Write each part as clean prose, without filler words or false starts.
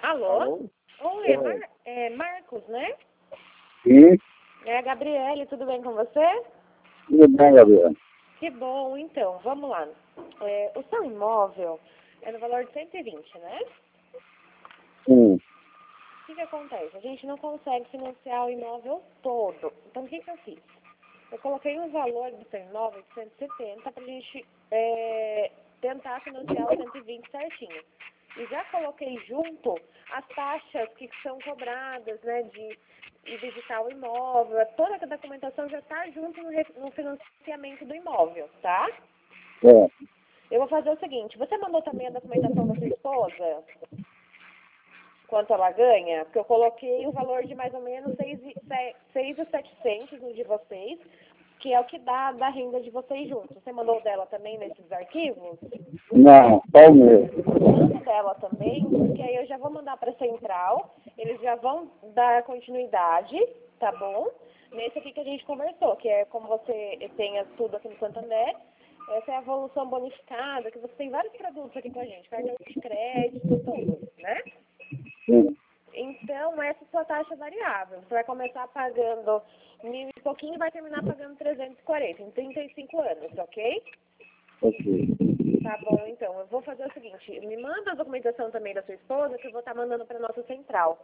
Alô? Alô? Oi, é Marcos, né? Sim, É a Gabriele, tudo bem com você? tudo bem, Gabriel. Que bom, então, vamos lá. O seu imóvel é no valor de 120, né? Sim, O que acontece? A gente não consegue financiar o imóvel todo. Então, o que eu fiz? Eu coloquei um valor do seu imóvel de 170 para a gente tentar financiar os 120 certinho. E já coloquei junto as taxas que são cobradas, né, de ir visitar o imóvel. Toda a documentação já está junto no financiamento do imóvel, tá? é. Eu vou fazer o seguinte, você mandou também a documentação da sua esposa? Quanto ela ganha? Porque eu coloquei o valor de mais ou menos 6.700 no de vocês, que é o que dá da renda de vocês juntos. Você mandou dela também nesses arquivos? Não, só o meu. Manda dela também, porque aí eu já vou mandar para a central, eles já vão dar continuidade, tá bom? Nesse aqui que a gente conversou, que é como você tenha tudo aqui no Santander, essa é a evolução bonificada, que você tem vários produtos aqui com a gente, cartão de crédito, tudo, né? Sim, Então, essa é a sua taxa variável. Você vai começar pagando 1.000 e pouquinho e vai terminar pagando 340 em 35 anos, ok? ok. Tá bom, então. Eu vou fazer o seguinte. Me manda a documentação também da sua esposa, que eu vou estar mandando para nossa central.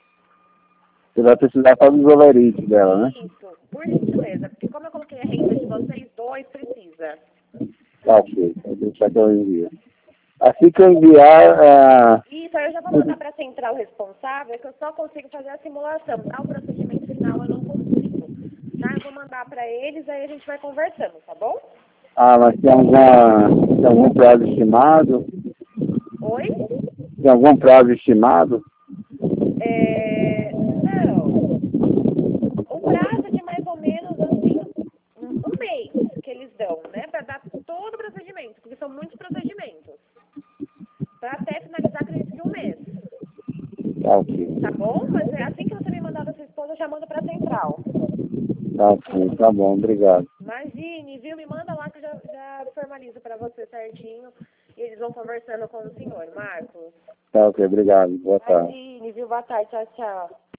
Você vai precisar só dos overites dela, né? Isso, por gentileza. Porque como eu coloquei a renda de vocês dois, precisa. Tá, ok. Vou deixar que eu envio. Assim que eu enviar, Isso, aí eu já vou mandar para a central responsável, que eu só consigo fazer a simulação, tá? O procedimento final eu não consigo. Tá? Eu vou mandar para eles, aí a gente vai conversando, tá bom? mas tem algum prazo estimado? Oi? Tem algum prazo estimado? Não. O prazo é de mais ou menos assim, um mês que eles dão, né? Para dar todo o procedimento, porque são muitos procedimentos. Para até finalizar, acredito que um mês. Tá, ok. Tá bom? Mas assim que você me mandar da sua esposa, eu já mando para a central. Tá, ok. Tá bom, obrigado. Imagine, viu? Me manda lá que eu já formalizo para você certinho. E eles vão conversando com o senhor, Marcos. Tá, ok, obrigado. Boa tarde. Imagine, viu? Boa tarde, tchau, tchau.